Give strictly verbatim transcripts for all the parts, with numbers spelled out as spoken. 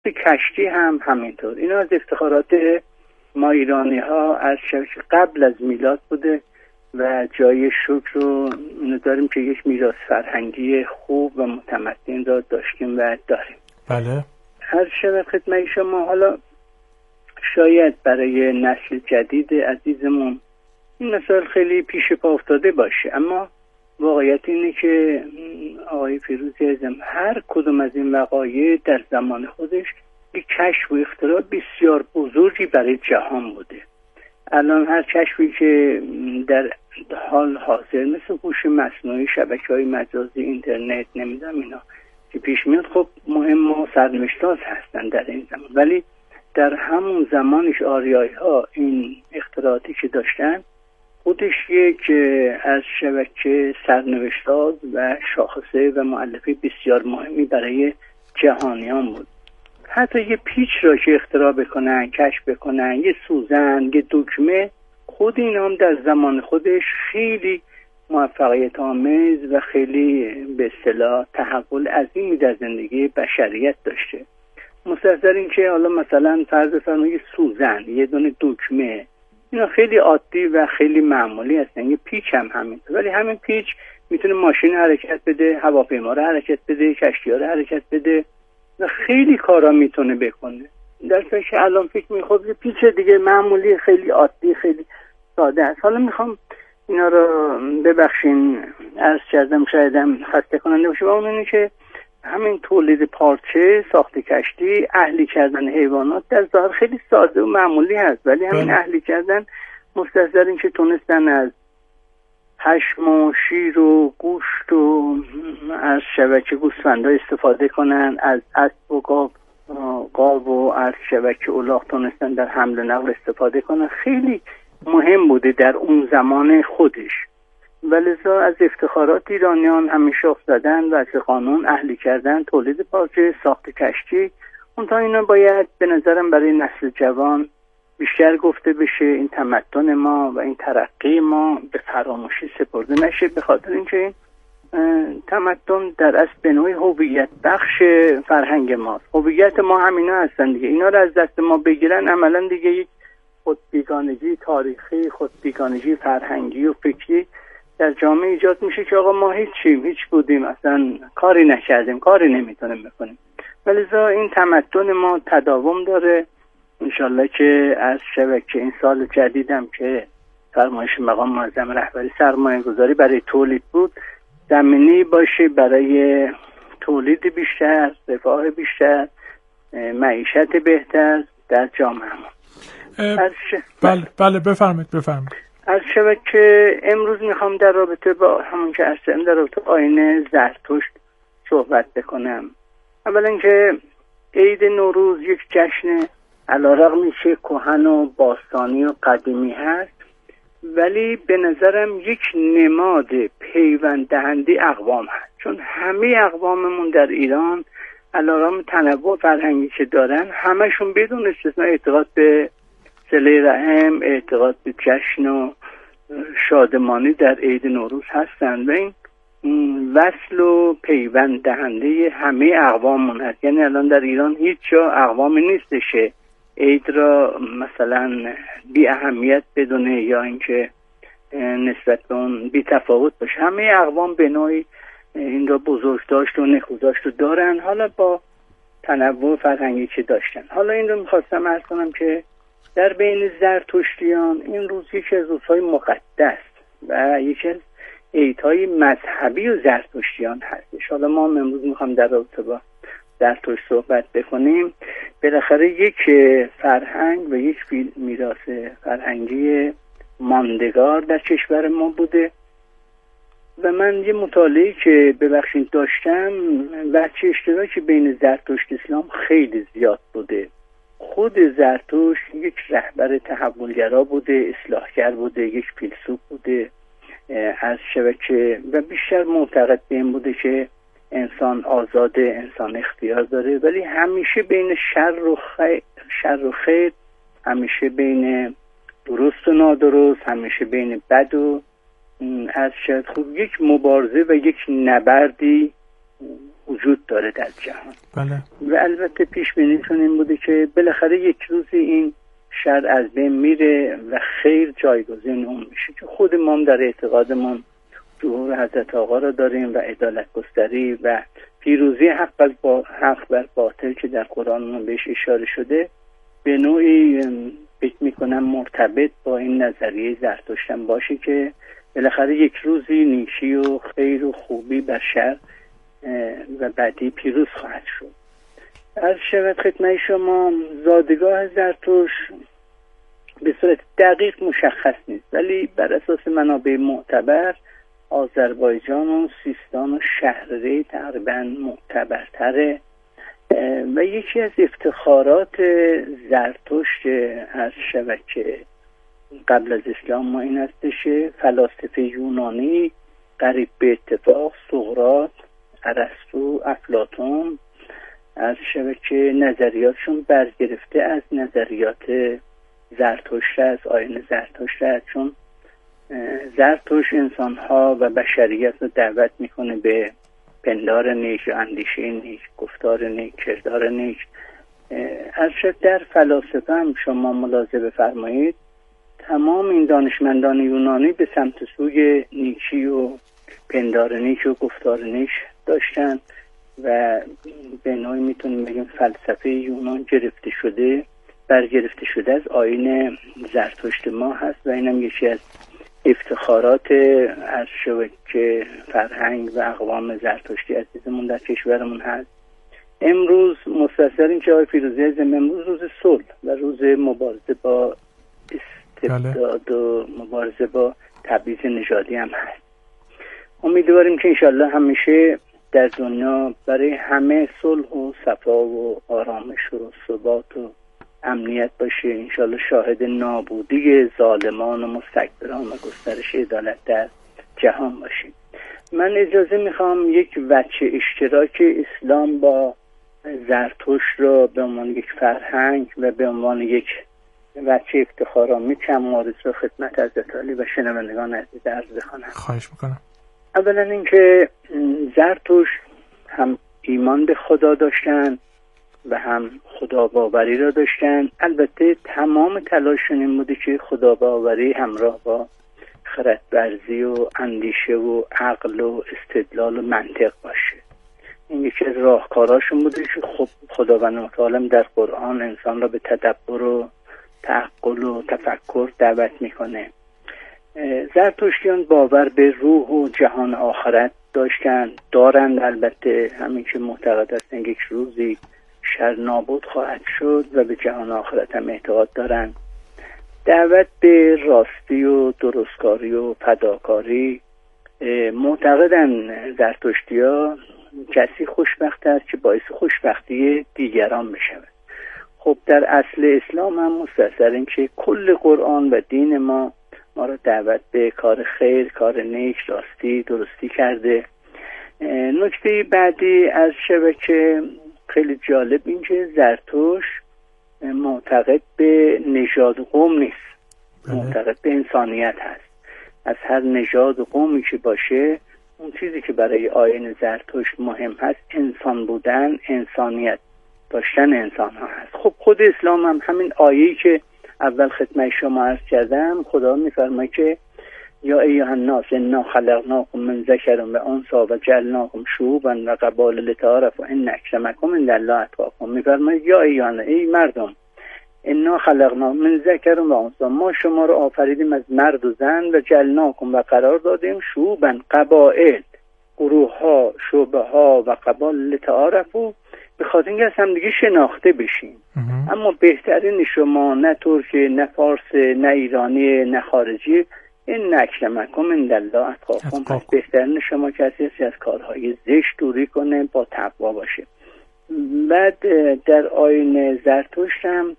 کشتی هم همینطور. اینا از افتخارات ما ایرانی ها از قبل از میلاد بوده و جای شکر رو داریم که یک میراث فرهنگی خوب و متمدن را داشتیم و داریم. بله. هر شب خدمت شما. حالا شاید برای نسل جدید عزیزمون این مسائل خیلی پیش پا افتاده باشه، اما واقعیت اینه که آقای فیروزی عزیزم هر کدوم از این وقایع در زمان خودش یک کشف و اختراع بسیار بزرگی برای جهان بوده. الان هر کشفی که در حال حاضر مثل هوش مصنوعی، شبکه‌های مجازی، اینترنت، نمیدونم اینا که پیش میاد، خب مهم و سرنوشت‌ساز هستن در این زمان، ولی در همون زمانش آریایی ها این اختراعاتی که داشتن خودش یک از شبکه سرنوشت‌ساز و شاخصه و مؤلفه بسیار مهمی برای جهانیان بود. حتی یه پیچ را که اختراع بکنن، کشف بکنن، یه سوزن، یه دکمه، خود این هم در زمان خودش خیلی موفقیت آمیز و خیلی به اصطلاح تحول عظیمی در زندگی بشریت داشته. مستحضر این که حالا مثلا فرض بفرمایید سوزن، یه دونه دکمه، اینا خیلی عادی و خیلی معمولی هستن. یه پیچ هم همینطور، ولی همین پیچ میتونه ماشین حرکت بده، هواپیما رو حرکت بده، کشتی ها رو حرکت بده و خیلی کارا میتونه بکنه. در فکر الان فکر میخوام یه پیچ دیگه معمولی خیلی عادی خیلی ساده است. حالا میخوام اینا رو ببخشین عرض کردم شایدم خسته کننده باشه، و اون اینه که همین تولید پارچه، ساخت کشتی، اهلی کردن حیوانات در ظاهر خیلی ساده و معمولی هست، ولی همین بله. اهلی کردن مستحضر این که تونستن از پشم و شیر و گوشت و از شبکه گوسفندا استفاده کنن، از اسب و گاو گاو و از شبکه الاغ تونستن در حمل و نقل استفاده کنن. خیلی مهم بوده در اون زمان خودش، ولذا از افتخارات ایرانیان همیشه افتادن و از قانون اهلی کردن، تولید پارچه، ساخت کشتی. اون تا اینا باید به نظرم برای نسل جوان بیشتر گفته بشه. این تمدن ما و این ترقی ما به فراموشی سپرده نشه، به خاطر اینکه این تمدن در اصل به نوعی هویت بخش فرهنگ ماست. هویت ما همینا هستن دیگه. اینا رو از دست ما بگیرن عملا دیگه یک خودبیگانگی تاریخی، خودبیگانگی فرهنگی و فکری در جامعه ایجاد میشه که آقا ما هیچیم، هیچ بودیم، اصلا کاری نکردیم، کاری نمیتونیم بکنیم. ولذا این تمدن ما تداوم داره. انشالله که از شبکه این سال جدیدم که فرمایش مقام معظم رهبری سرمایه گذاری برای تولید بود، زمینی باشه برای تولید بیشتر، رفاه بیشتر، معیشت بهتر در جامعه ما. ش... بله بله بفرمایید بفرمایید. از شبکه امروز میخوام در رابطه با همون که اصلا در رابطه آیین زرتشت صحبت بکنم. اولا که عید نوروز یک جشن علیرغم که کهن و باستانی و قدیمی هست، ولی به نظرم یک نماد پیوند دهنده اقوام هست، چون همه اقواممون در ایران علیرغم تنوع فرهنگی که دارن، همشون بدون استثنا اعتقاد به صله رحم، اعتقاد به جشن و شادمانی در عید نوروز هستند و این وصل و پیوند دهنده همه اقواممون هست. یعنی الان در ایران هیچ جا اقوامی نیستشه عید را مثلا بی اهمیت بدونه یا اینکه نسبت به اون بی تفاوت باشه. همه اقوام به نوعی این را بزرگ داشت و نخوداشت و دارن، حالا با تنوع فرهنگی که داشتن. حالا این رو میخواستم عرض کنم که در بین زرتشتیان این روز یکی از روزهای مقدس و یکی از عیدهای مذهبی و زرتشتیان هستش. حالا ما امروز میخوام در رابطه با زرتشت صحبت بکنیم. بالاخره یک فرهنگ و یک میراث فرهنگی ماندگار در کشور ما بوده و من یه مطالعه که ببخشید داشتم وجه اشتراکی بین زرتشت اسلام خیلی زیاد بوده. خود زرتشت یک رهبر تحولگرا بوده، اصلاحگر بوده، یک فیلسوف بوده از شبکه و بیشتر معتقد به این بوده که انسان آزاده، انسان اختیار داره، ولی همیشه بین شر و خیر، شر و خیر، همیشه بین درست و نادرست، همیشه بین بد و از شاید خوب یک مبارزه و یک نبردی وجود داره در جهان. بله. و البته پیش بینیشون این بوده که بالاخره یک روزی این شر از بین میره و خیر جایگزین اون میشه، که خود ما هم در اعتقادمون ظهور حضرت آقا را داریم و عدالت گستری و پیروزی حق بر با حق بر باطل که در قرآن بهش اشاره شده، به نوعی فکر میکنم مرتبط با این نظریه زرتشتم باشه که بالاخره یک روزی نیکی و خیر و خوبی بر شر و بعدی پیروز خواهد شد. از شود خدمت شما زادگاه زرتشت به صورت دقیق مشخص نیست، ولی بر اساس منابع معتبر آذربایجان و سیستان و شهرره تقریبا معتبرتره و یکی از افتخارات زرتشت از شبکه قبل از اسلام ما این هستش فلاسفه یونانی قریب به اتفاق سقراط، ارسطو، افلاطون از شبکه نظریاتشون برگرفته از نظریات زرتشت است، آیین زرتشت است، چون زرتشت انسانها و بشریت رو دعوت میکنه به پندار نیک، اندیشه نیک، گفتار نیک، کردار نیک. از شد در فلاسفه هم شما ملاحظه بفرمایید تمام این دانشمندان یونانی به سمت سوی نیکی و پندار نیک و گفتار نیک داشتن و به نوعی میتونیم بگیم فلسفه یونان گرفته شده برگرفته شده از آیین زرتشت ما هست و اینم یکی از افتخارات از شبکه فرهنگ و اقوام زرتشتی عزیزمون در کشورمون هست. امروز مستثر این که آقای فیروزی عزیزم امروز روز صلح و روز مبارزه با استبداد و مبارزه با تبعیض نژادی هم هست. امیدواریم که انشالله همیشه در دنیا برای همه صلح و صفا و آرامش و ثبات و امنیت باشه. انشالله شاهد نابودی ظالمان و مستکبران و گسترش عدالت در جهان باشیم. من اجازه میخوام یک وجه اشتراک اسلام با زرتشت را به عنوان یک فرهنگ و به عنوان یک وجه افتخارآمیز چند مورد را خدمت حضرت علی و شنوندگان عزیز عرض بکنم. خواهش میکنم. اولا اینکه زرتشت هم ایمان به خدا داشتن و هم خدا باوری را داشتن. البته تمام تلاششون این بوده که خدا باوری همراه با خردورزی و اندیشه و عقل و استدلال و منطق باشه. این یکی از راهکاراشون بوده که خب خداوند متعال در قرآن انسان را به تدبر و تعقل و تفکر دعوت میکنه. زرتشتیان باور به روح و جهان آخرت داشتن دارند. البته همین که معتقد هستن یک روزی شر نابود خواهد شد و به جهان آخرت هم اعتقاد دارند. دعوت به راستی و درستکاری و فداکاری معتقدن زرتشتی‌ها کسی خوشبخت است که باعث خوشبختی دیگران بشود. خب در اصل اسلام هم مستثر این که کل قرآن و دین ما ما را دعوت به کار خیر، کار نیک، راستی، درستی کرده. نکته بعدی از شبکه خیلی جالب این که زرتشت معتقد به نژاد قوم نیست، معتقد به انسانیت هست. از هر نژاد و قومی که باشه اون چیزی که برای آیین زرتشت مهم هست انسان بودن، انسانیت داشتن انسان ها هست. خب خود اسلام هم همین آیه‌ای که اول خدمت شما عرض کردم خدا میفرماید که یا ایها الناس انا خلقناکم من ذکر و انثی و جعلناکم شعوبا و قبایل لتعارفوا ان اکرمکم عند الله اتقاکم. میفرماید یا ایها ای مردم انا خلقنا من ذکر و انثی، ما شما رو آفریدیم از مرد و زن و جعلناکم و قرار دادیم شعوبا قبایل، گروه ها، شعبه ها و قبایل لتعارفوا، به خاطر اینکه از هم دیگه شناخته بشین. اما بهترین شما نه ترکی، نه فارس، نه ایرانی، نه خارجی، این اکرمکم عند الله اتقاکم. بهترین شما کسی است از کارهای زشت دوری کنه، با تقوا باشه. بعد در آیین زرتشت هم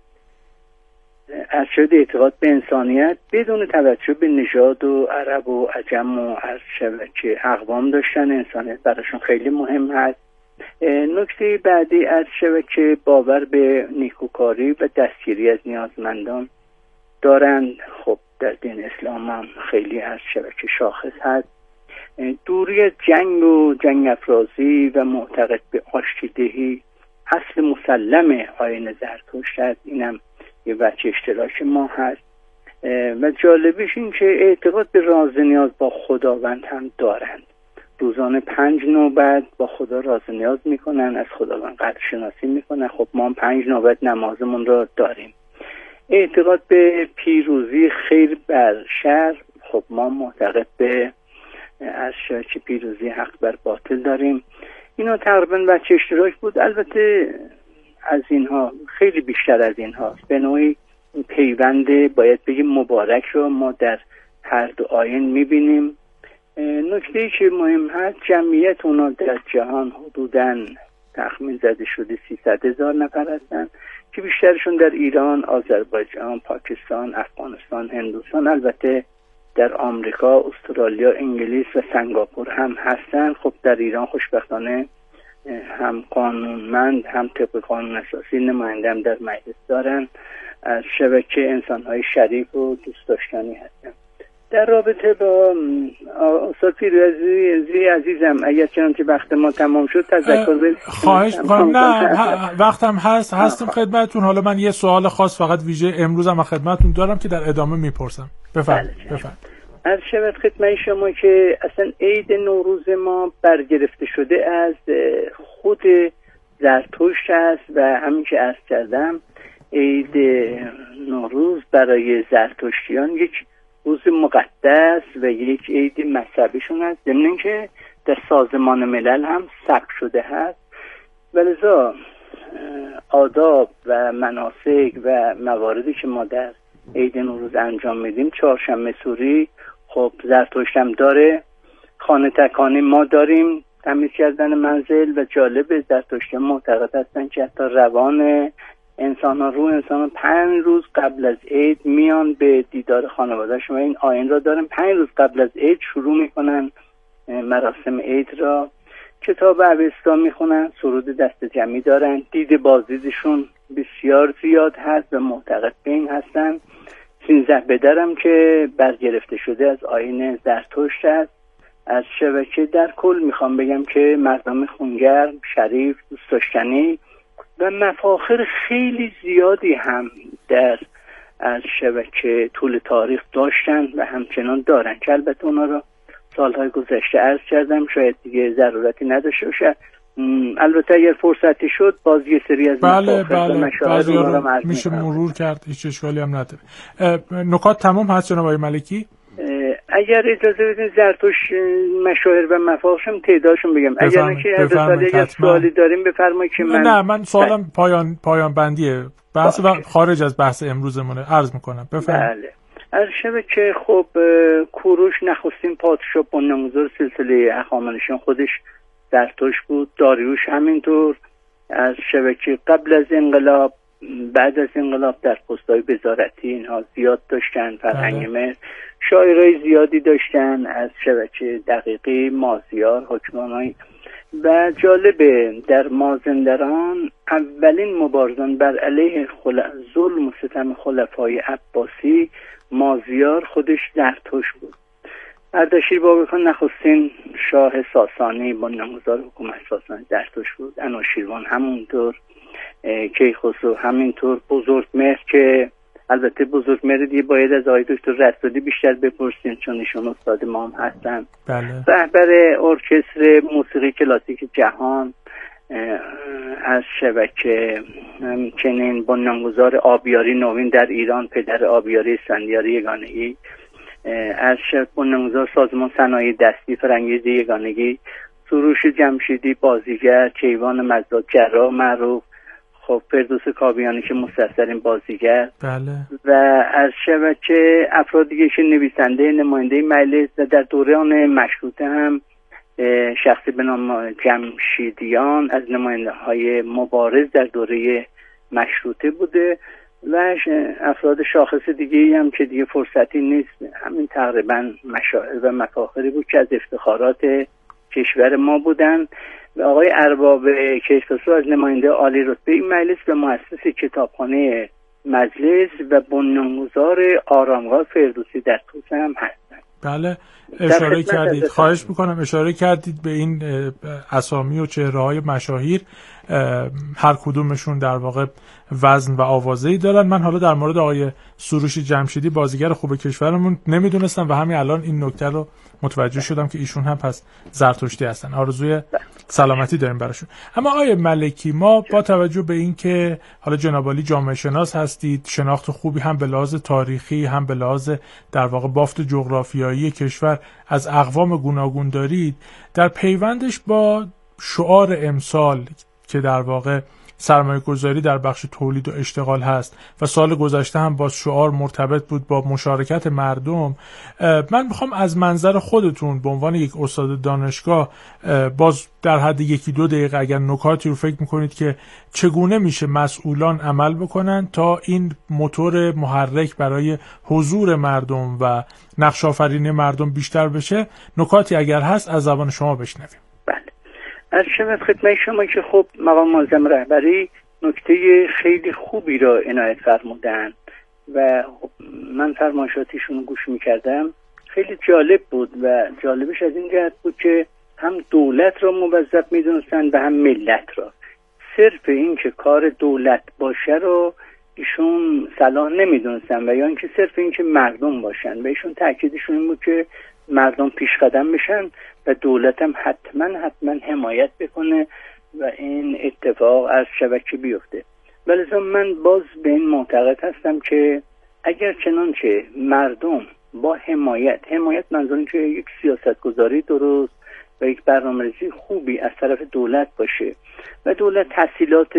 از شد اعتقاد به انسانیت بدون توجه به نژاد و عرب و عجم و از شبکه اقوام داشتن. انسانیت براشون خیلی مهم هست. نکته بعدی از شبکه باور به نیکوکاری و دستگیری از نیازمندان دارند. خب در دین اسلام هم خیلی از شبکه شاخص هست. دوری از جنگ و جنگ افرازی و معتقد به آشتیدهی اصل مسلم آیین زرتشت هست. اینم یه بچه اشتراک ما هست و جالبش این که اعتقاد به راز نیاز با خداوند هم دارند. روزانه پنج نوبت با خدا راز نیاز میکنن، از خداوند قدر شناسی میکنن. خب ما هم پنج نوبت نمازمون را داریم. اعتقاد به پیروزی خیر بر شر، خب ما معتقد به از که پیروزی حق بر باطل داریم. اینا تقریبا بچه اشتراک بود. البته از اینها خیلی بیشتر از اینها به نوعی پیوند باید بگیم مبارک رو ما در هر دو آیین میبینیم. نکته‌ای که مهم هست جمعیت اونا در جهان حدوداً تخمین زده شده سیصد هزار نفر هستن که بیشترشون در ایران، آذربایجان، پاکستان، افغانستان، هندوستان، البته در آمریکا، استرالیا، انگلیس و سنگاپور هم هستن. خب در ایران خوشبختانه هم قانونمند هم طبق قانون اساسی نماینده هم در مجلس دارن. از شبکه انسان‌های شریف و دوست داشتنی هستن. در رابطه با استاد پیروزی عزیزم اگر چنانچه وقت ما تمام شد تذکر بدید. خواهش می‌کنم. نه وقتم هست هستیم خدمتتون. حالا من یه سوال خاص فقط ویژه امروز هم خدمتتون دارم که در ادامه میپرسم. بفرمایید. بفرمایید. از شبت خدمت شما که اصلا عید نوروز ما برگرفته شده از خود زرتشت است و همین که عرض کردم عید نوروز برای زرتشتیان یک روز مقدس و یک عید مذهبیشون هست، ضمن اینکه در سازمان ملل هم ثبت شده هست. ولذا آداب و مناسک و مواردی که ما در عید نوروز انجام میدیم، چهارشنبه سوری خب زرتشت هم داره، خانه تکانی ما داریم، تمیز کردن منزل. و جالب زرتشت معتقد هستن که حتی روان انسان ها رو انسان ها پنج روز قبل از عید میان به دیدار خانواده شما. این آیین را دارن، پنج روز قبل از عید شروع میکنن مراسم عید را، کتاب اوستا میخونن، سرود دست جمعی دارن، دید بازدیدشون بسیار زیاد هست و معتقد به این هستن. سینزده بدرم که برگرفته شده از آیین زرتشت است. از شبکه در کل میخوام بگم که مردم خونگرم، شریف، دوست داشتنی و مفاخر خیلی زیادی هم در از شبکه طول تاریخ داشتن و همچنان دارن که البته اونا رو سالهای گذشته عرض کردم، شاید دیگه ضرورتی نداشته باشه. البته اگر فرصتی شد باز یه سری از بله بله بعضی رو میشه مرور کرد، هیچ اشکالی هم نداره. نکات تمام هست جناب آقای ملکی؟ اگر اجازه بدین زرتشت مشاهیر و مفاخرشون تعدادشون بگم. اگر که اگر سوالی داریم بفرمایید که من نه من سوالم پایان پایان بندیه، بحث و خارج از بحث امروزمونه عرض میکنم. بفرمایید. بله. از شبه که خب کوروش نخستین پادشاه بنیانگذار سلسله هخامنشیان خودش زرتشت بود، داریوش همینطور. از شبکه قبل از انقلاب، بعد از انقلاب در پست‌های وزارتی اینها زیاد داشتن، فرهنگ مهر، شاعرای زیادی داشتن. از شبکه دقیقی، مازیار، حکمرانی. و جالبه در مازندران اولین مبارزان بر علیه خل... ظلم و ستم خلفای عباسی مازیار خودش زرتشت بود. اردشیر بابکان نخستین شاه ساسانی بنیانگذار حکومت ساسانی زرتشت بود. انوشیروان همونطور، کیخسرو همینطور، بزرگمهر که البته بزرگمهر دیگه باید از آقای دکتر رسولی بیشتر بپرسیم چون ایشون استاد ما هم هستن. بله. رهبر ارکستر موسیقی کلاسیک جهان. از شبکه چنین بنیانگذار آبیاری نوین در ایران، پدر آبیاری اسفندیار یگانگی. از شبکه بنیانگذار سازمان صنایع دستی فرنگیز یگانگی. سروش جمشیدی بازیگر، کیوان مزداد جراح معروف، خب فردوس کاویانی که مستثرین بازیگر. بله. و از شبکه افرادی که نویسنده نماینده مجلس و در دوران مشروطه هم شخصی به نام جمشیدیان از نماینده های مبارز در دوره مشروطه بوده و افراد شاخص دیگه هم که دیگه فرصتی نیست. همین تقریبا مشاهیر و مفاخری بود که از افتخارات کشور ما بودن. و آقای ارباب کیخسرو از نماینده عالی رتبه این مجلس و مؤسس کتابخانه مجلس و بنیانگذار آرامگاه فردوسی در طوس هم هستند. بله اشاره کردید، خواهش میکنم اشاره کردید به این اسامی و چهره‌های مشاهیر، هر کدومشون در واقع وزن و آوازه‌ای دارن. من حالا در مورد آقای سروش جمشیدی بازیگر خوب کشورمون نمیدونستم و همین الان این نکته رو متوجه شدم که ایشون هم پس زرتشتی هستن. آرزوی سلامتی داریم براشون. اما آقای ملکی، ما با توجه به این که حالا جناب عالی جامعه شناس هستید، شناخت خوبی هم به لحاظ تاریخی هم به لحاظ در واقع بافت جغرافیایی کشور از اقوام گوناگون دارید، در پیوندش با شعار امسال که در واقع سرمایه گذاری در بخش تولید و اشتغال هست و سال گذشته هم با شعار مرتبط بود با مشارکت مردم، من میخوام از منظر خودتون به عنوان یک استاد دانشگاه باز در حد یکی دو دقیقه اگر نکاتی رو فکر میکنید که چگونه میشه مسئولان عمل بکنن تا این موتور محرک برای حضور مردم و نقش آفرینی مردم بیشتر بشه، نکاتی اگر هست از زبان شما بشنویم. از شما خدمت شما که خب مقام معظم رهبری نکته خیلی خوبی را عنایت فرمودن و من فرمایشاتشون گوش میکردم، خیلی جالب بود و جالبش از این جهت بود که هم دولت را موظف میدونستن و هم ملت را. صرف این که کار دولت باشه رو ایشون صلاح نمیدونستن و یا اینکه صرف این که مردم باشن و ایشون تاکیدشون این بود که مردم پیش قدم بشن و دولت هم حتما حتما حمایت بکنه و این اتفاق از شبکه بیفته. ولی من باز به این معتقد هستم که اگر چنانچه مردم با حمایت حمایت منظورم که یک سیاستگذاری درست و یک برنامه‌ریزی خوبی از طرف دولت باشه و دولت تسهیلات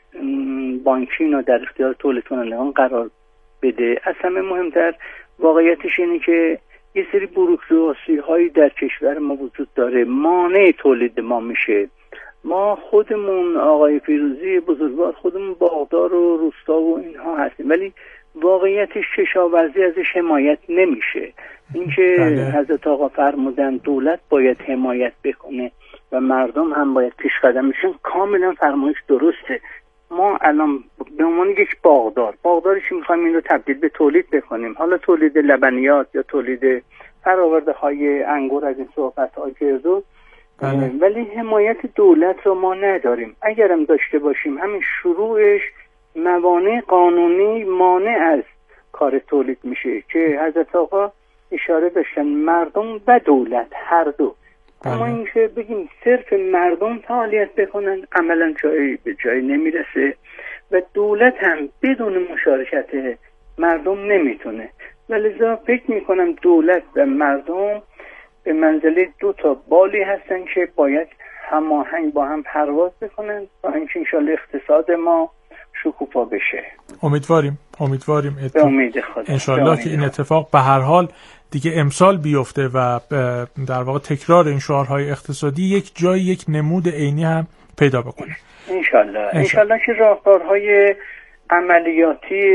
بانکی را در اختیار تولید کنندگان قرار بده. از همه مهمتر واقعیتش اینه که یه سری بوروکراسی هایی در کشور ما وجود داره، مانع تولید ما میشه. ما خودمون آقای فیروزی بزرگوار خودمون باغدار و روستا و اینها هستیم، ولی واقعیتش کشاورزی ازش حمایت نمیشه. اینکه حضرت آقا فرمودن دولت باید حمایت بکنه و مردم هم باید پیش قدم بشن، کاملا فرمایش درسته. ما الان به عنوان یک باغدار باغدارشی میخوایم این رو تبدیل به تولید بکنیم، حالا تولید لبنیات یا تولید فراورده های انگور از این صحبت ها کردو، ولی حمایت دولت رو ما نداریم. اگرم داشته باشیم همین شروعش موانع قانونی مانع از کار تولید میشه که حضرت آقا اشاره داشتن مردم و دولت هر دو. اما اینکه بگیم صرف مردم فعالیت بکنن عملا جایی به جایی نمیرسه و دولت هم بدون مشارکت مردم نمیتونه. ولذا فکر میکنم دولت و مردم به منزله دو تا بالی هستن که باید هماهنگ با هم پرواز بکنن تا اینکه انشالله اقتصاد ما شکوفا بشه. امیدواریم امیدواریم به امید خدا انشالله که این اتفاق به هر حال دیگه امسال بیفته و در واقع تکرار این شعارهای اقتصادی یک جای یک نمود عینی هم پیدا بکنه انشالله. انشالله که راهکارهای عملیاتی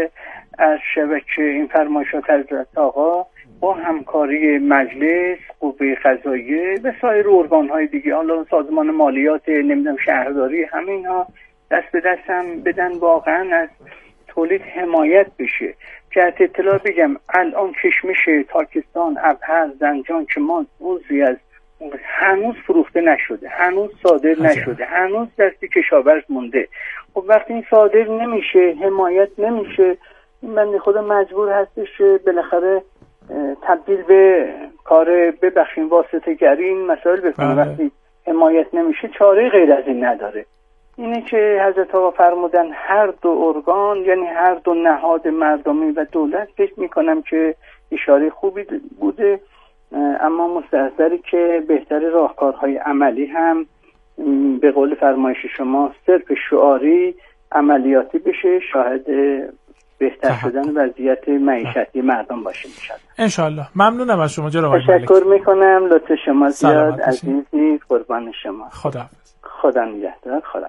از شبکه این فرمایشات حضرت آقا با همکاری مجلس، قوه قضاییه و سایر ارگان‌های دیگه، حالا سازمان مالیات، نمیدونم شهرداری، همین ها دست به دست هم بدن واقعا از تولید حمایت بشه. که اطلاع بگم الان کشمش تاکستان، ابهر، زنجان که ما عضوی از هنوز فروخته نشده، هنوز صادر نشده، هنوز دستی کشاورز مونده. خب وقتی این صادر نمیشه، حمایت نمیشه، این بنده خدا مجبور هستش بالاخره تبدیل به کار ببخشین واسطه گری این مسائل بکنه. وقتی حمایت نمیشه چاره غیر از این نداره. اینه که حضرت آقا فرمودن هر دو ارگان، یعنی هر دو نهاد مردمی و دولت، فکر میکنم که اشاره خوبی بوده، اما مستحضری که بهتر راهکارهای عملی هم به قول فرمایش شما صرف شعاری عملیاتی بشه، شاهد بهتر شدن وضعیت معیشتی مردم باشه میشد. انشالله. ممنونم از شما جناب ملک. تشکر میکنم، لطف شما زیاد، عزیزی، قربان شما. خداحافظ. خدا نگهدار. خدا.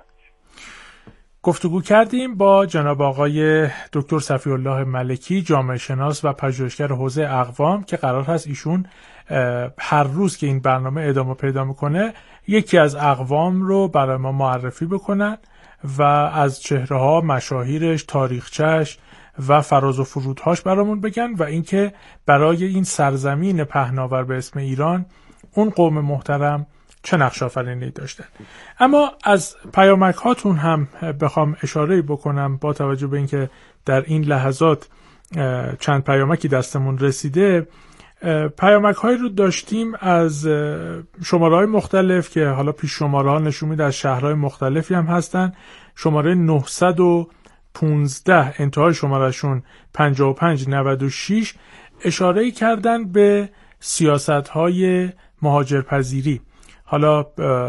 گفتگو کردیم با جناب آقای دکتر صفی الله ملکی، جامعه شناس و پژوهشگر حوزه اقوام، که قرار هست ایشون هر روز که این برنامه ادامه پیدا میکنه یکی از اقوام رو برای ما معرفی بکنن و از چهره‌ها، مشاهیرش، تاریخچه‌اش و فراز و فرودهاش برامون بگن و اینکه برای این سرزمین پهناور به اسم ایران اون قوم محترم چه نقش آفرینی داشتن. اما از پیامک هاتون هم بخوام اشاره بکنم، با توجه به اینکه در این لحظات چند پیامکی دستمون رسیده، پیامک هایی رو داشتیم از شماره های مختلف که حالا پیش شماره ها نشون میده از شهرهای مختلفی هم هستن. شماره نهصد و پانزده انتهای شمارهشون پنجاه و پنج نود و شش اشاره کردن به سیاست های مهاجرپذیری. حالا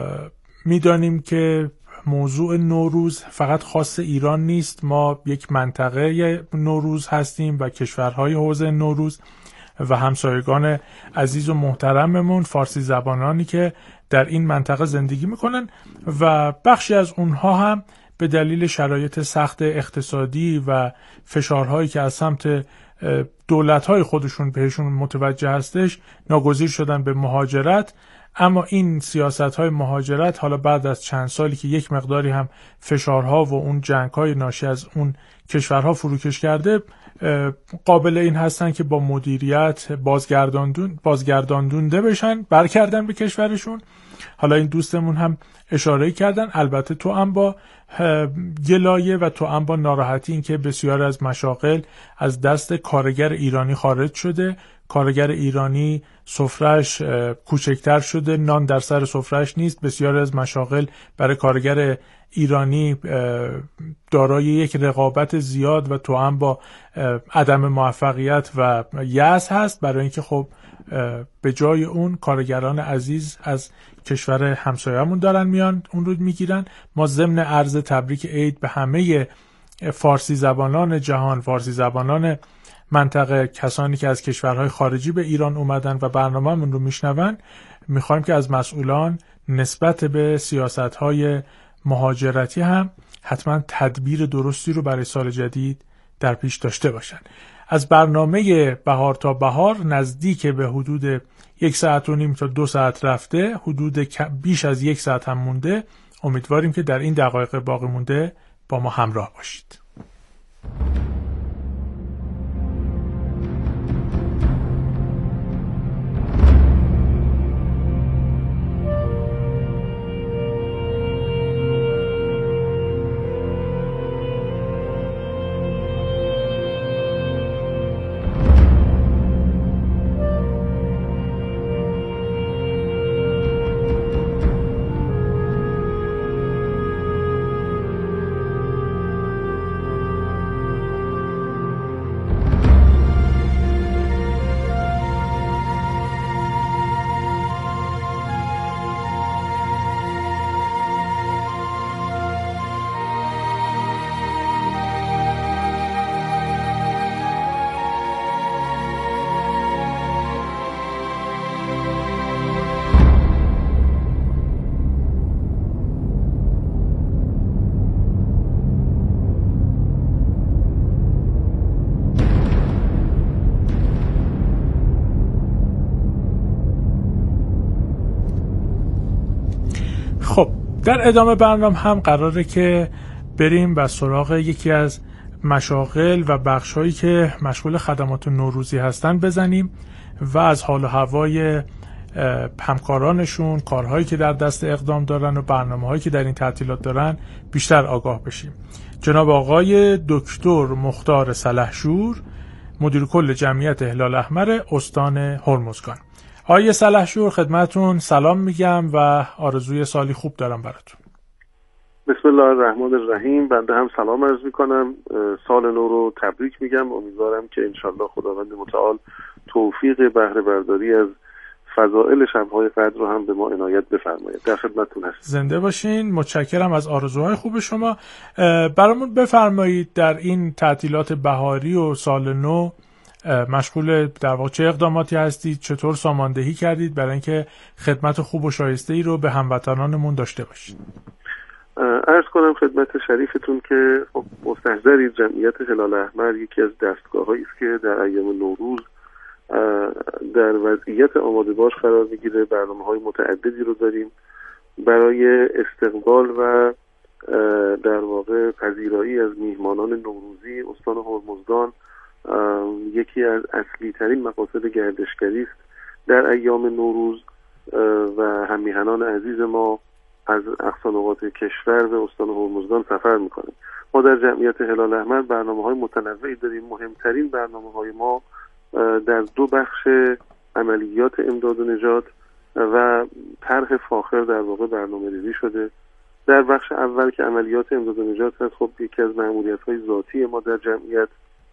میدانیم که موضوع نوروز فقط خاص ایران نیست، ما یک منطقه نوروز هستیم و کشورهای حوزه نوروز و همسایگان عزیز و محترممون فارسی زبانانی که در این منطقه زندگی میکنن و بخشی از اونها هم به دلیل شرایط سخت اقتصادی و فشارهایی که از سمت دولت‌های خودشون بهشون متوجه هستش ناگزیر شدن به مهاجرت. اما این سیاست‌های مهاجرت حالا بعد از چند سالی که یک مقداری هم فشارها و اون جنگ‌های ناشی از اون کشورها فروکش کرده، قابل این هستن که با مدیریت بازگرداندون بازگرداندونده بشن، برگردن به کشورشون. حالا این دوستمون هم اشاره کردن، البته تو هم با گلایه و تو هم با ناراحتی این که بسیار از مشاغل از دست کارگر ایرانی خارج شده، کارگر ایرانی سفره‌اش کوچکتر شده، نان در سر سفره‌اش نیست. بسیار از مشاغل برای کارگر ایرانی دارای یک رقابت زیاد و تو هم با عدم موفقیت و یأس هست، برای اینکه خب به جای اون کارگران عزیز از کشور همسایه‌مون دارن میان اون رو میگیرن. ما ضمن عرض تبریک عید به همه فارسی زبانان جهان، فارسی زبانان منطقه، کسانی که از کشورهای خارجی به ایران اومدن و برنامه‌مون رو میشنون، میخوایم که از مسئولان نسبت به سیاست‌های مهاجرتی هم حتما تدبیر درستی رو برای سال جدید در پیش داشته باشن. از برنامه بهار تا بهار نزدیک به حدود یک ساعت و نیم تا دو ساعت رفته، حدود بیش از یک ساعت هم مونده. امیدواریم که در این دقایق باقی مونده با ما همراه باشید. خب در ادامه برنامه هم قراره که بریم و سراغ یکی از مشاغل و بخش‌هایی که مشغول خدمات نوروزی هستن بزنیم و از حال و هوای همکارانشون، کارهایی که در دست اقدام دارن و برنامه‌هایی که در این تعطیلات دارن بیشتر آگاه بشیم. جناب آقای دکتر مختار سلحشور، مدیر کل جمعیت هلال احمر استان هرمزگان. آقای سلحشور خدمتون سلام میگم و آرزوی سالی خوب دارم براتون. بسم الله الرحمن الرحیم. بنده هم سلام عرض میکنم، سال نو رو تبریک میگم. امیدوارم که انشالله خداوند متعال توفیق بهره برداری از فضائل شب‌های قدر رو هم به ما عنایت بفرماید. در خدمتتون هستم. زنده باشین. متشکرم از آرزوهای خوب شما. برامون بفرمایید در این تعطیلات بهاری و سال نو مشغول در واقع چه اقداماتی هستید، چطور ساماندهی کردید برای اینکه خدمت خوب و شایسته‌ای رو به هموطنانمون داشته باشید؟ عرض کنم خدمت شریفتون که خب مستحضرید جمعیت هلال احمر یکی از دستگاه‌هایی است که در ایام نوروز در وضعیت آماده باش قرار میگیره. برنامه‌های متعددی رو داریم برای استقبال و در واقع پذیرایی از میهمانان نوروزی استان هرمزگان یکی از اصلی ترین مقاصد گردشگری است در ایام نوروز و هممیهنان عزیز ما از اقصا نقاط کشور به استان هرمزگان سفر میکنیم. ما در جمعیت هلال احمر برنامه‌های متنوعی داریم. مهمترین برنامه‌های ما در دو بخش عملیات امداد و نجات و طرح فاخر در واقع برنامه‌ریزی شده. در بخش اول که عملیات امداد و نجات هست، خب یکی از مأموریت‌های ذاتی ما در جمعیت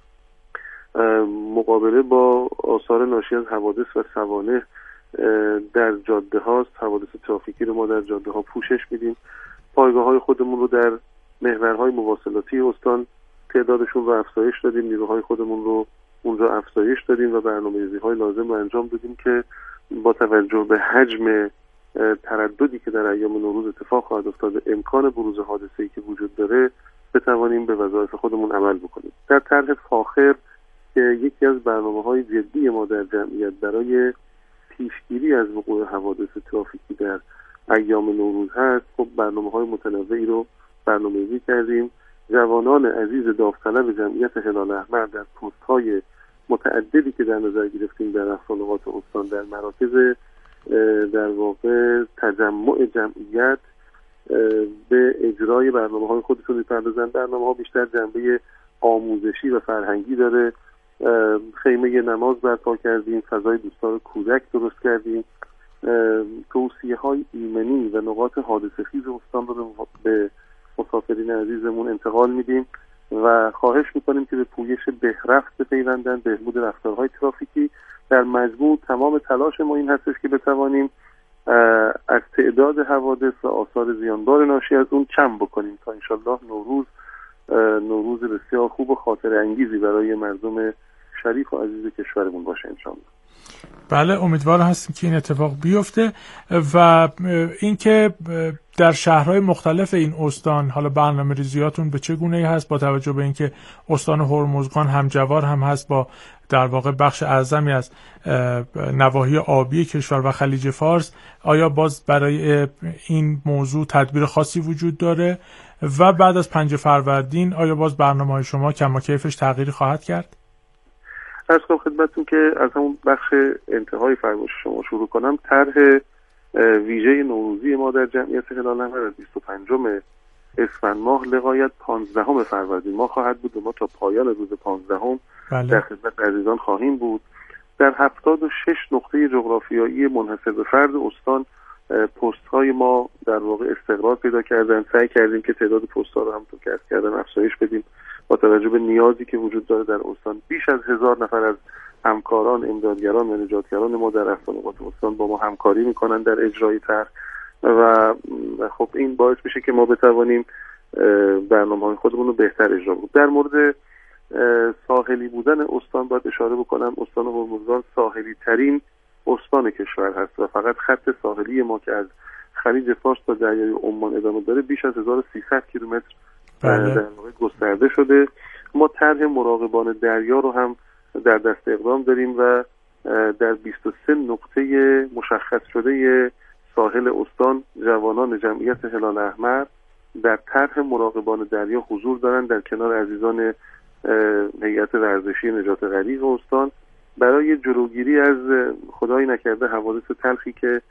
مقابله با آثار ناشی از حوادث و سوانح در جاده هاست. حوادث ترافیکی رو ما در جاده ها پوشش میدیم. پایگاه های خودمون رو در محورهای مواصلاتی استان تعدادشون رو افزایش دادیم، نیروهای خودمون رو اونجا افزایش دادیم و برنامه‌ریزی های لازم رو انجام دادیم که با توجه به حجم ترددی که در ایام نوروز اتفاق خواهد افتاد، امکان بروز حادثه‌ای که وجود داره، بتوانیم به وظایف خودمون عمل بکنیم. در طرح فاخر که یکی از برنامه‌های جدی ما در جمعیت برای پیشگیری از وقوع حوادث ترافیکی در ایام نوروز هست، خب برنامه‌های متنوعی رو برنامه‌ریزی کردیم. جوانان عزیز داوطلب جمعیت هلال احمر در پست‌های متعددی که در نظر گرفتیم در اقصا نقاط استان، در مراکز در واقع تجمع جمعیت به اجرای برنامه‌های خودشون می‌پردازن. برنامه‌ها بیشتر جنبه آموزشی و فرهنگی داره. خیمه نماز برپا کردیم، فضای دوستدار کودک درست کردیم، توصیه‌های ایمنی و نقاط حادثه‌خیز استان رو به مسافرین عزیزمون انتقال میدیم و خواهش میکنیم که به پویش بهرفت بپیوندن، بهبود رفتارهای ترافیکی. در مجموع تمام تلاش ما این هستش که بتوانیم از تعداد حوادث و آثار زیانبار ناشی از اون کم بکنیم تا انشالله نوروز نوروز بسیار خوب و خاطر انگیزی برای مردم شریف و عزیز کشورمون باشه انشالله. بله، امیدوار هستیم که این اتفاق بیفته و اینکه در شهرهای مختلف این استان حالا برنامه ریزیاتون به چه گونه‌ای هست، با توجه به اینکه استان هرمزگان همجوار هم هست با در واقع بخش اعظمی از نواحی آبی کشور و خلیج فارس، آیا باز برای این موضوع تدبیر خاصی وجود داره و بعد از پنج فروردین آیا باز برنامه‌های شما کم و کیفش تغییری خواهد کرد؟ از کنم خدمتتون که از همون بخش انتهای فرمایش شما شروع کنم. طرح ویژه نوروزی ما در جمعیت هلال احمر از بیست و پنجم اسفند ماه لغایت پانزدهم فروردین ما خواهد بود و ما تا پایان روز پانزدهم بله. در خدمت عزیزان خواهیم بود. در هفتاد و شش نقطه جغرافیایی منحصر به فرد استان پست های ما در واقع استقرار پیدا کردن. سعی کردیم که تعداد پست ها رو هم تو کسب کردن افزایش بدیم با توجه به نیازی که وجود داره در استان. بیش از هزار نفر از همکاران، امدادگران و نجاتگران ما در اقصا نقاط استان با ما همکاری میکنن در اجرای طرح و خب این باعث میشه که ما بتوانیم برنامه‌های خودمون رو بهتر اجرا کنیم. در مورد ساحلی بودن استان باید اشاره بکنم استان هرمزگان ساحلی ترین استان کشور هست و فقط خط ساحلی ما که از خلیج فارس تا دریای عمان ادامه داره بیش از هزار و سیصد کیلومتر بله. در واقع گسترده شده. ما طرح مراقبان دریا رو هم در دست اقدام داریم و در بیست و سه نقطه مشخص شده ساحل استان جوانان جمعیت هلال احمر در طرح مراقبان دریا حضور دارند در کنار عزیزان هیئت ورزشی نجات غریق استان برای جلوگیری از خدای نکرده حوادث تلخی که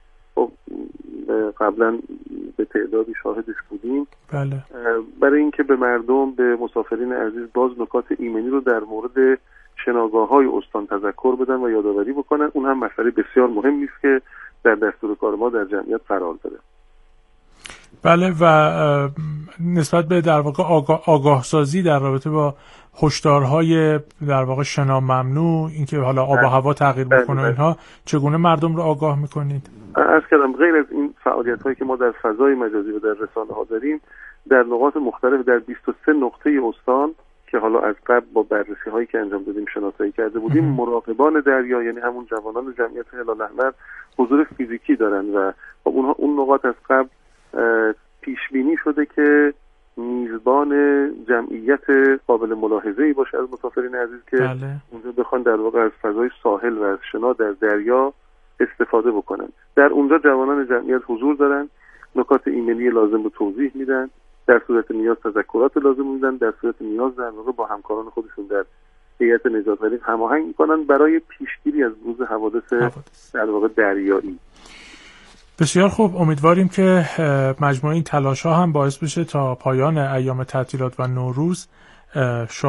قبلا به تعدادی شاهدش بودیم. بله. برای اینکه به مردم، به مسافرین عزیز باز نکات ایمنی رو در مورد شناگاه‌های استان تذکر بدن و یادآوری بکنن. اون هم مسئله بسیار مهمی است که در دستور کار ما در جمعیت قرار داره. بله و نسبت به در واقع آگاه, آگاه سازی در رابطه با هشدارهای در واقع شنا ممنوع، اینکه حالا آب و هوا تغییر بکنه، اینها چگونه مردم رو آگاه میکنید؟ عرض کردم غیر از این فعالیت‌هایی که ما در فضای مجازی و در رسانه‌ها داریم، در نقاط مختلف در بیست و سه نقطه استان که حالا از قبل با بررسی‌هایی که انجام دادیم شناسایی کرده بودیم، مراقبان دریا یعنی همون جوانان جمعیت هلال احمر حضور فیزیکی دارن و اونها اون نقاط از قبل پیش بینی شده که میزبان جمعیت قابل ملاحظه‌ای باشه از مسافرین عزیز که بله. اونجا بخوان در واقع از فضای ساحل و از شنا در دریا استفاده بکنن. در اونجا جوانان جمعیت حضور دارن، نکات ایمنی لازم رو توضیح میدن، در صورت نیاز تذکرات لازم میدن، در صورت نیاز در واقع با همکاران خودشون در هیئت نجات‌آوری هماهنگ میکنن برای پیشگیری از بروز حوادث, حوادث در واقع دریایی. بسیار خوب، امیدواریم که مجموعه این تلاش‌ها هم باعث بشه تا پایان ایام تعطیلات و نوروز